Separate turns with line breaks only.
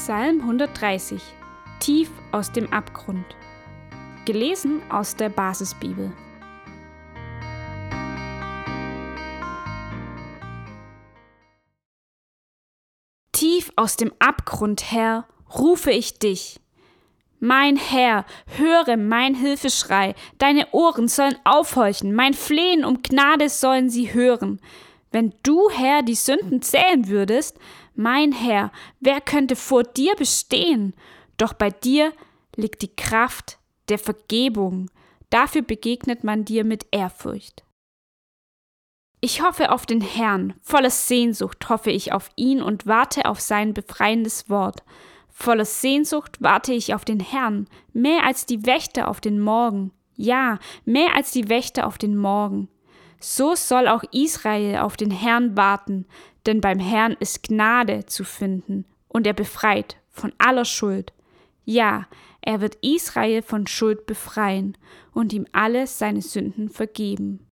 Psalm 130, Tief aus dem Abgrund. Gelesen aus der Basisbibel. Tief aus dem Abgrund, Herr, rufe ich dich. Mein Herr, höre mein Hilfeschrei, deine Ohren sollen aufhorchen, mein Flehen um Gnade sollen sie hören. Wenn du, Herr, die Sünden zählen würdest, mein Herr, wer könnte vor dir bestehen? Doch bei dir liegt die Kraft der Vergebung, dafür begegnet man dir mit Ehrfurcht. Ich hoffe auf den Herrn, voller Sehnsucht hoffe ich auf ihn und warte auf sein befreiendes Wort. Voller Sehnsucht warte ich auf den Herrn, mehr als die Wächter auf den Morgen. Ja, mehr als die Wächter auf den Morgen. So soll auch Israel auf den Herrn warten, denn beim Herrn ist Gnade zu finden und er befreit von aller Schuld. Ja, er wird Israel von Schuld befreien und ihm alle seine Sünden vergeben.